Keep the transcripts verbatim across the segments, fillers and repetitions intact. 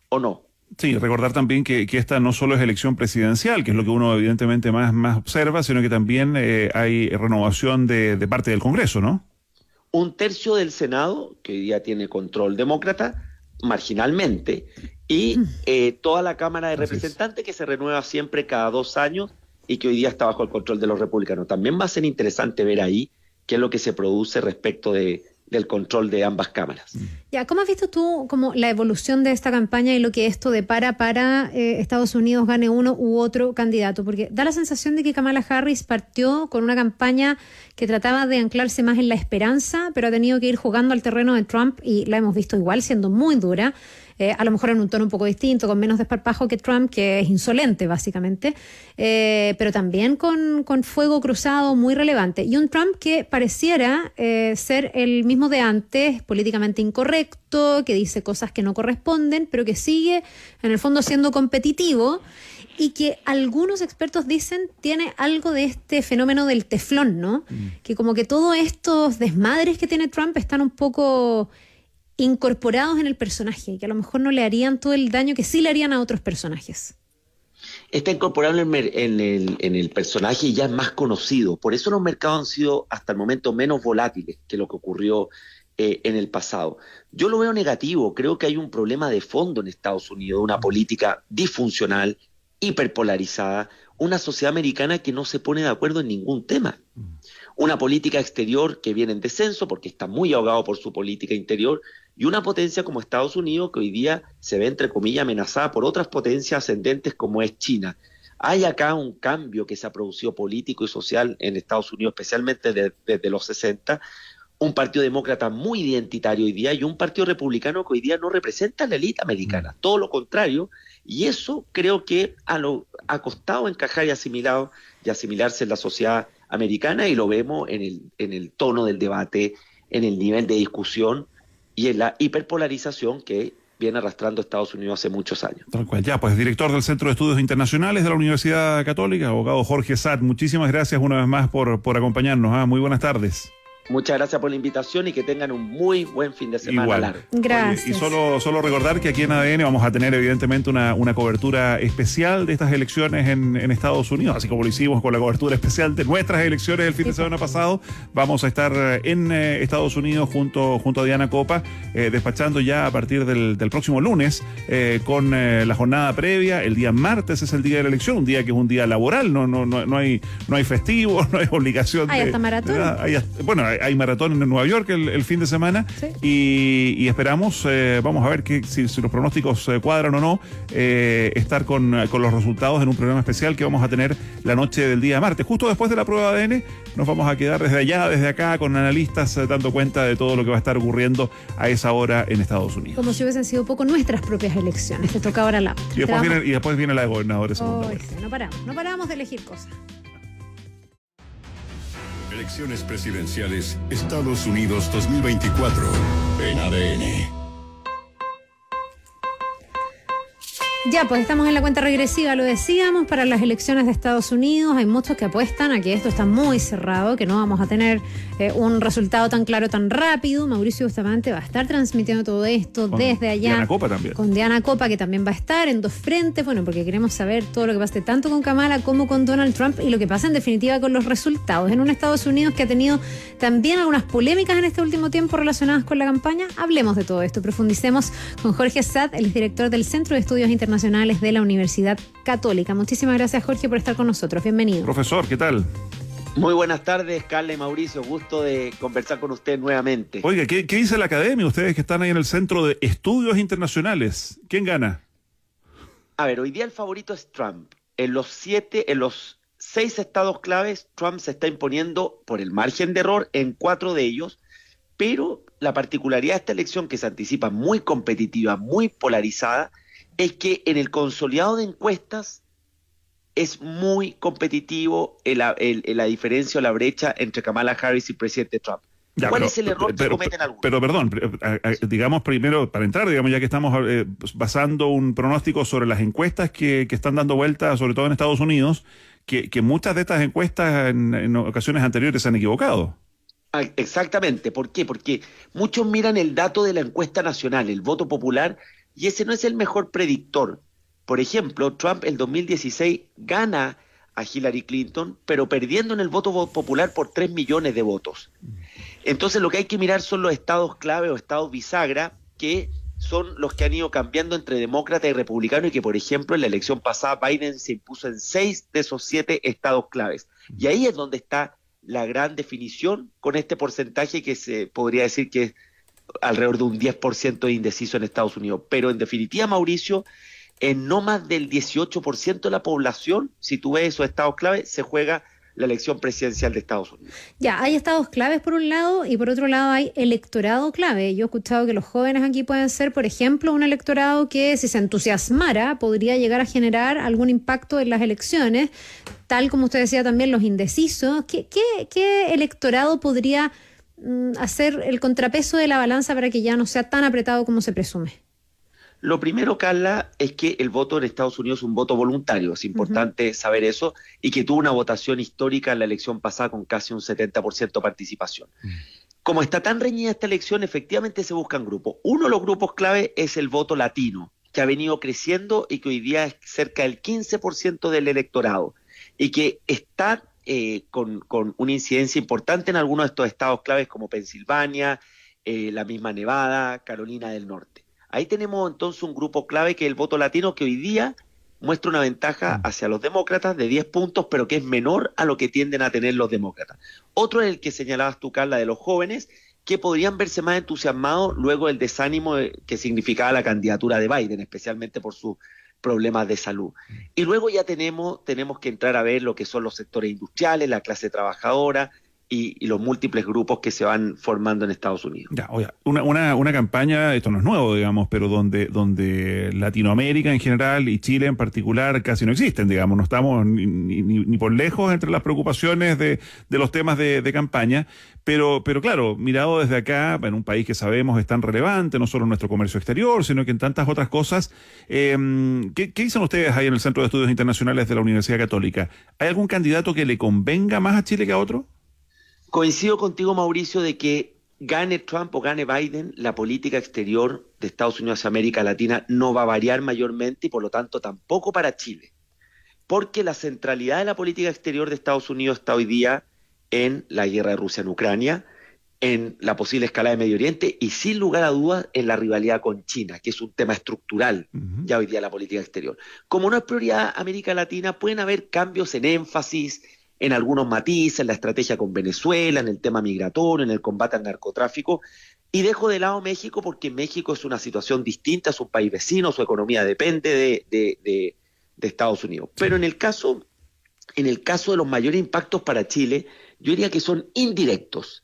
¿o no? Sí, recordar también que, que esta no solo es elección presidencial, que es lo que uno evidentemente más, más observa, sino que también eh, hay renovación de, de parte del Congreso, ¿no? Un tercio del Senado, que hoy día tiene control demócrata, marginalmente, y eh, toda la Cámara de Así es. Representantes, que se renueva siempre cada dos años y que hoy día está bajo el control de los republicanos. También va a ser interesante ver ahí qué es lo que se produce respecto de, del control de ambas cámaras. Ya, ¿cómo has visto tú como la evolución de esta campaña y lo que esto depara para eh, Estados Unidos gane uno u otro candidato? Porque da la sensación de que Kamala Harris partió con una campaña que trataba de anclarse más en la esperanza, pero ha tenido que ir jugando al terreno de Trump y la hemos visto igual siendo muy dura. Eh, a lo mejor en un tono un poco distinto, con menos desparpajo que Trump, que es insolente básicamente, eh, pero también con, con fuego cruzado muy relevante. Y un Trump que pareciera eh, ser el mismo de antes, políticamente incorrecto, que dice cosas que no corresponden, pero que sigue en el fondo siendo competitivo y que algunos expertos dicen tiene algo de este fenómeno del teflón, ¿no? Mm. Que como que todos estos desmadres que tiene Trump están un poco incorporados en el personaje, que a lo mejor no le harían todo el daño que sí le harían a otros personajes. Está incorporable en el, en, el, en el personaje y ya es más conocido. Por eso los mercados han sido hasta el momento menos volátiles que lo que ocurrió eh, en el pasado. Yo lo veo negativo. Creo que hay un problema de fondo en Estados Unidos, una política disfuncional, hiperpolarizada, una sociedad americana que no se pone de acuerdo en ningún tema. Una política exterior que viene en descenso porque está muy ahogado por su política interior, y una potencia como Estados Unidos que hoy día se ve, entre comillas, amenazada por otras potencias ascendentes como es China. Hay acá un cambio que se ha producido político y social en Estados Unidos, especialmente desde, desde los sesenta, un partido demócrata muy identitario hoy día y un partido republicano que hoy día no representa a la élite americana, todo lo contrario, y eso creo que ha, lo, ha costado encajar y asimilado, y asimilarse en la sociedad americana, y lo vemos en el, en el tono del debate, en el nivel de discusión y en la hiperpolarización que viene arrastrando Estados Unidos hace muchos años. Tal cual. Ya, pues director del Centro de Estudios Internacionales de la Universidad Católica, abogado Jorge Saad, muchísimas gracias una vez más por, por acompañarnos. ¿Ah? Muy buenas tardes. Muchas gracias por la invitación y que tengan un muy buen fin de semana Igual. largo. Gracias. Oye, y solo, solo recordar que aquí en A D N vamos a tener evidentemente una, una cobertura especial de estas elecciones en, en Estados Unidos, así como lo hicimos con la cobertura especial de nuestras elecciones el fin de semana pasado. Vamos a estar en eh, Estados Unidos junto, junto a Diana Copa, eh, despachando ya a partir del, del próximo lunes eh, con eh, la jornada previa. El día martes es el día de la elección, un día que es un día laboral, no, no, no, no hay, no hay festivo, no hay obligación. Hay de, hasta maratón. De, hay hasta, bueno, hay, hay maratón en Nueva York el, el fin de semana. Sí. y, y esperamos, eh, vamos a ver que, si, si los pronósticos eh, cuadran o no, eh, estar con, con los resultados en un programa especial que vamos a tener la noche del día martes. Justo después de la prueba de A D N nos vamos a quedar desde allá, desde acá, con analistas eh, dando cuenta de todo lo que va a estar ocurriendo a esa hora en Estados Unidos. Como si hubiesen sido poco nuestras propias elecciones. Te toca ahora la otra. Y después, viene, y después viene la de gobernadores. Oh, sí, no paramos, no paramos de elegir cosas. Elecciones presidenciales Estados Unidos dos mil veinticuatro en A D N. Ya, pues estamos en la cuenta regresiva, lo decíamos, para las elecciones de Estados Unidos. Hay muchos que apuestan a que esto está muy cerrado, que no vamos a tener eh, un resultado tan claro, tan rápido. Mauricio Bustamante va a estar transmitiendo todo esto con desde allá. Diana Copa también. Con Diana Copa, que también va a estar en dos frentes, bueno, porque queremos saber todo lo que pase tanto con Kamala como con Donald Trump y lo que pasa en definitiva con los resultados. En un Estados Unidos que ha tenido también algunas polémicas en este último tiempo relacionadas con la campaña. Hablemos de todo esto, profundicemos con Jorge Saad, el director del Centro de Estudios Internacionales de la Universidad Católica. Muchísimas gracias, Jorge, por estar con nosotros. Bienvenido. Profesor, ¿qué tal? Muy buenas tardes, Carla y Mauricio. Gusto de conversar con usted nuevamente. Oiga, ¿qué, qué dice la academia? Ustedes que están ahí en el Centro de Estudios Internacionales. ¿Quién gana? A ver, hoy día el favorito es Trump. En los siete, en los seis estados claves, Trump se está imponiendo por el margen de error en cuatro de ellos, pero la particularidad de esta elección, que se anticipa muy competitiva, muy polarizada, es que en el consolidado de encuestas es muy competitivo el, el, el, la diferencia o la brecha entre Kamala Harris y el presidente Trump. Ya, ¿Cuál pero, es el error pero, que cometen algunos? Pero perdón, digamos primero, para entrar, digamos ya que estamos eh, basando un pronóstico sobre las encuestas que, que están dando vuelta, sobre todo en Estados Unidos, que, que muchas de estas encuestas en, en ocasiones anteriores se han equivocado. Exactamente. ¿Por qué? Porque muchos miran el dato de la encuesta nacional, el voto popular, y ese no es el mejor predictor. Por ejemplo, Trump el dos mil dieciséis gana a Hillary Clinton, pero perdiendo en el voto popular por tres millones de votos. Entonces lo que hay que mirar son los estados clave o estados bisagra, que son los que han ido cambiando entre demócrata y republicano, y que, por ejemplo, en la elección pasada Biden se impuso en seis de esos siete estados claves. Y ahí es donde está la gran definición, con este porcentaje que se podría decir que es alrededor de un diez por ciento de indeciso en Estados Unidos. Pero en definitiva, Mauricio, en no más del dieciocho por ciento de la población, si tú ves esos estados claves, se juega la elección presidencial de Estados Unidos. Ya, hay estados claves por un lado y por otro lado hay electorado clave. Yo he escuchado que los jóvenes aquí pueden ser, por ejemplo, un electorado que, si se entusiasmara, podría llegar a generar algún impacto en las elecciones, tal como usted decía también, los indecisos. ¿Qué, qué, qué electorado podría mm, hacer el contrapeso de la balanza para que ya no sea tan apretado como se presume? Lo primero, Carla, es que el voto en Estados Unidos es un voto voluntario, es importante uh-huh. saber eso, y que tuvo una votación histórica en la elección pasada con casi un setenta por ciento de participación. Uh-huh. Como está tan reñida esta elección, efectivamente se buscan grupos. Uno de los grupos clave es el voto latino, que ha venido creciendo y que hoy día es cerca del quince por ciento del electorado, y que está eh, con, con una incidencia importante en algunos de estos estados claves como Pensilvania, eh, la misma Nevada, Carolina del Norte. Ahí tenemos entonces un grupo clave que es el voto latino, que hoy día muestra una ventaja hacia los demócratas de diez puntos, pero que es menor a lo que tienden a tener los demócratas. Otro es el que señalabas tú, Carla, de los jóvenes, que podrían verse más entusiasmados luego del desánimo que significaba la candidatura de Biden, especialmente por sus problemas de salud. Y luego ya tenemos, tenemos que entrar a ver lo que son los sectores industriales, la clase trabajadora, Y, y los múltiples grupos que se van formando en Estados Unidos. Ya, oiga, una, una, una campaña, esto no es nuevo, digamos, pero donde, donde Latinoamérica en general y Chile en particular casi no existen, digamos, no estamos ni, ni, ni por lejos entre las preocupaciones de, de los temas de, de campaña, pero, pero claro, mirado desde acá, en un país que sabemos es tan relevante, no solo en nuestro comercio exterior, sino que en tantas otras cosas, eh, ¿qué, ¿qué dicen ustedes ahí en el Centro de Estudios Internacionales de la Universidad Católica? ¿Hay algún candidato que le convenga más a Chile que a otro? Coincido contigo, Mauricio, de que gane Trump o gane Biden, la política exterior de Estados Unidos hacia América Latina no va a variar mayormente y por lo tanto tampoco para Chile. Porque la centralidad de la política exterior de Estados Unidos está hoy día en la guerra de Rusia en Ucrania, en la posible escalada de Medio Oriente y sin lugar a dudas en la rivalidad con China, que es un tema estructural uh-huh. ya hoy día la política exterior. Como no es prioridad América Latina, pueden haber cambios en énfasis, en algunos matices, en la estrategia con Venezuela, en el tema migratorio, en el combate al narcotráfico, y dejo de lado México porque México es una situación distinta, es un país vecino, su economía depende de, de, de, de Estados Unidos. Pero en el caso, en el caso de los mayores impactos para Chile, yo diría que son indirectos.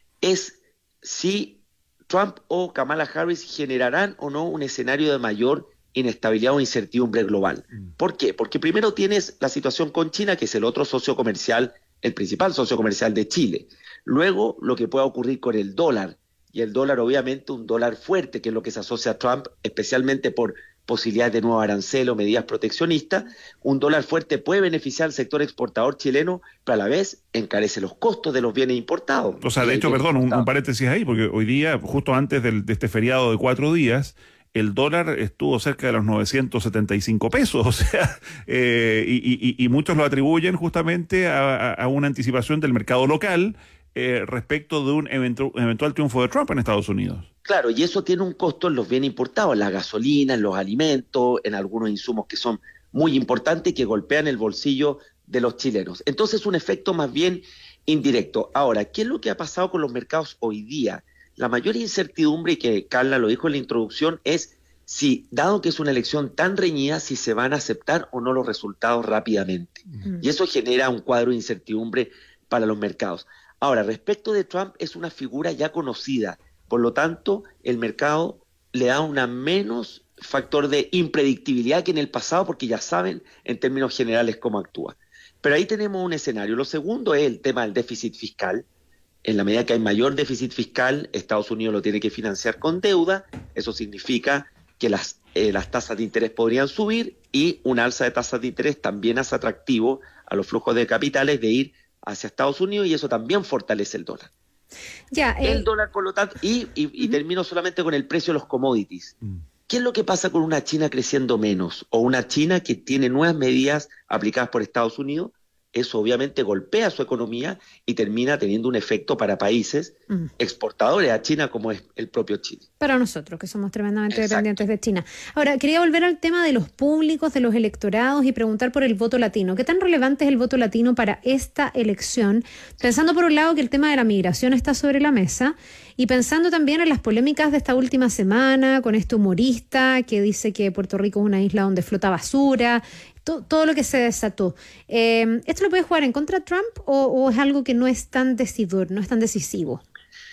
Es si Trump o Kamala Harris generarán o no un escenario de mayor inestabilidad o incertidumbre global. ¿Por qué? Porque primero tienes la situación con China, que es el otro socio comercial, el principal socio comercial de Chile. Luego, lo que pueda ocurrir con el dólar, y el dólar obviamente un dólar fuerte, que es lo que se asocia a Trump, especialmente por posibilidades de nuevos aranceles o medidas proteccionistas. Un dólar fuerte puede beneficiar al sector exportador chileno, pero a la vez encarece los costos de los bienes importados. O sea, de hecho, perdón, un, un paréntesis ahí, porque hoy día, justo antes del, de este feriado de cuatro días, el dólar estuvo cerca de los novecientos setenta y cinco pesos, o sea, eh, y, y, y muchos lo atribuyen justamente a, a una anticipación del mercado local eh, respecto de un eventu- eventual triunfo de Trump en Estados Unidos. Claro, y eso tiene un costo en los bienes importados, en la gasolina, en los alimentos, en algunos insumos que son muy importantes y que golpean el bolsillo de los chilenos. Entonces, un efecto más bien indirecto. Ahora, ¿qué es lo que ha pasado con los mercados hoy día? La mayor incertidumbre, y que Carla lo dijo en la introducción, es si, dado que es una elección tan reñida, si se van a aceptar o no los resultados rápidamente. Uh-huh. Y eso genera un cuadro de incertidumbre para los mercados. Ahora, respecto de Trump, es una figura ya conocida. Por lo tanto, el mercado le da una menos factor de impredictibilidad que en el pasado, porque ya saben en términos generales cómo actúa. Pero ahí tenemos un escenario. Lo segundo es el tema del déficit fiscal. En la medida que hay mayor déficit fiscal, Estados Unidos lo tiene que financiar con deuda. Eso significa que las, eh, las tasas de interés podrían subir y una alza de tasas de interés también hace atractivo a los flujos de capitales de ir hacia Estados Unidos y eso también fortalece el dólar. Ya, eh... El dólar, por lo tanto, y, y, y uh-huh. termino solamente con el precio de los commodities, ¿qué es lo que pasa con una China creciendo menos o una China que tiene nuevas medidas aplicadas por Estados Unidos? Eso obviamente golpea su economía y termina teniendo un efecto para países mm. exportadores a China como es el propio Chile. Para nosotros, que somos tremendamente Exacto. dependientes de China. Ahora, quería volver al tema de los públicos, de los electorados y preguntar por el voto latino. ¿Qué tan relevante es el voto latino para esta elección? Pensando por un lado que el tema de la migración está sobre la mesa y pensando también en las polémicas de esta última semana con este humorista que dice que Puerto Rico es una isla donde flota basura, todo, todo lo que se desató. Eh, ¿Esto lo puede jugar en contra de Trump o, o es algo que no es tan decidor, no es tan decisivo?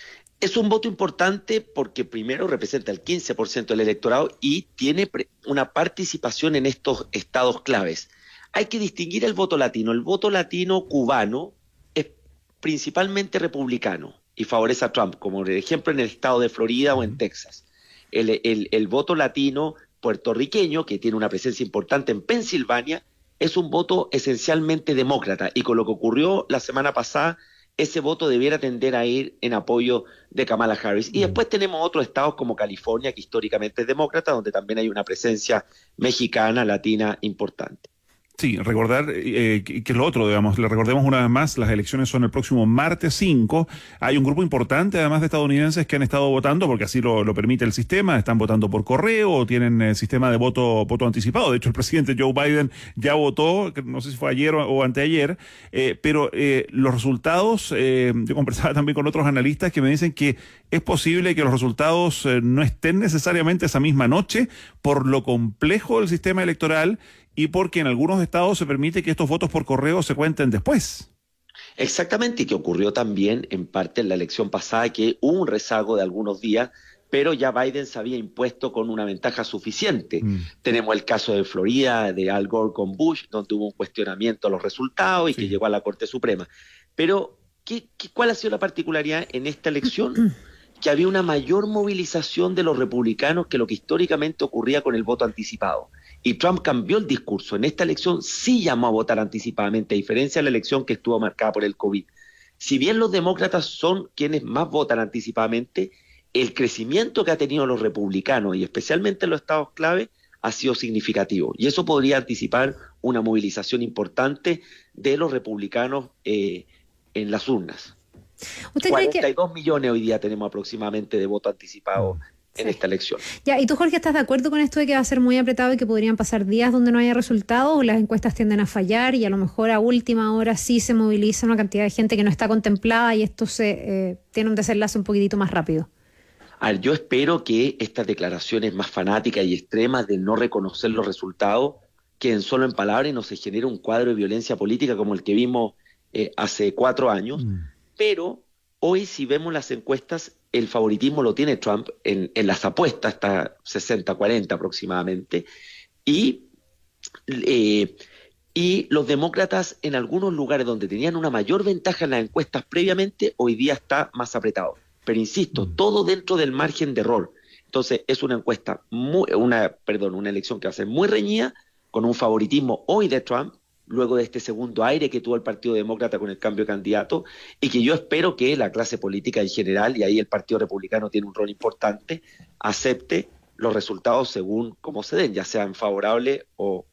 Es un voto importante porque primero representa el quince por ciento del electorado y tiene una participación en estos estados claves. Hay que distinguir el voto latino. El voto latino cubano es principalmente republicano y favorece a Trump, como por ejemplo en el estado de Florida o en Texas. El, el, el voto latino puertorriqueño, que tiene una presencia importante en Pensilvania, es un voto esencialmente demócrata y con lo que ocurrió la semana pasada, ese voto debiera tender a ir en apoyo de Kamala Harris. Y después tenemos otros estados como California, que históricamente es demócrata, donde también hay una presencia mexicana, latina importante. Sí, recordar eh, que, que es lo otro, digamos, le recordemos una vez más, las elecciones son el próximo martes cinco, hay un grupo importante además de estadounidenses que han estado votando, porque así lo, lo permite el sistema, están votando por correo o tienen eh, sistema de voto voto anticipado. De hecho, el presidente Joe Biden ya votó, no sé si fue ayer o, o anteayer, eh, pero eh, los resultados, eh, yo conversaba también con otros analistas que me dicen que es posible que los resultados eh, no estén necesariamente esa misma noche por lo complejo del sistema electoral y porque en algunos estados se permite que estos votos por correo se cuenten después. Exactamente, y que ocurrió también en parte en la elección pasada, que hubo un rezago de algunos días, pero ya Biden se había impuesto con una ventaja suficiente. Mm. Tenemos el caso de Florida, de Al Gore con Bush, donde hubo un cuestionamiento a los resultados y sí. que llegó a la Corte Suprema. Pero, ¿qué, qué, ¿cuál ha sido la particularidad en esta elección? Que había una mayor movilización de los republicanos que lo que históricamente ocurría con el voto anticipado. Y Trump cambió el discurso. En esta elección sí llamó a votar anticipadamente, a diferencia de la elección que estuvo marcada por el COVID. Si bien los demócratas son quienes más votan anticipadamente, el crecimiento que ha tenido los republicanos, y especialmente en los estados clave, ha sido significativo. Y eso podría anticipar una movilización importante de los republicanos eh, en las urnas. ¿Usted cuarenta y dos cree que... millones hoy día tenemos aproximadamente de voto anticipado en sí. esta elección. Ya, ¿y tú, Jorge, estás de acuerdo con esto de que va a ser muy apretado y que podrían pasar días donde no haya resultados o las encuestas tienden a fallar y a lo mejor a última hora sí se moviliza una cantidad de gente que no está contemplada y esto se eh, tiene un desenlace un poquitito más rápido? A ver, yo espero que estas declaraciones más fanáticas y extremas de no reconocer los resultados queden solo en palabras y no se genere un cuadro de violencia política como el que vimos eh, hace cuatro años, mm. pero hoy si vemos las encuestas, el favoritismo lo tiene Trump en, en las apuestas, está sesenta cuarenta aproximadamente, y, eh, y los demócratas en algunos lugares donde tenían una mayor ventaja en las encuestas previamente, hoy día está más apretado. Pero insisto, todo dentro del margen de error. Entonces es una encuesta, muy, una, perdón, una elección que va a ser muy reñida, con un favoritismo hoy de Trump, luego de este segundo aire que tuvo el Partido Demócrata con el cambio de candidato, y que yo espero que la clase política en general, y ahí el Partido Republicano tiene un rol importante, acepte los resultados según cómo se den, ya sean favorables o,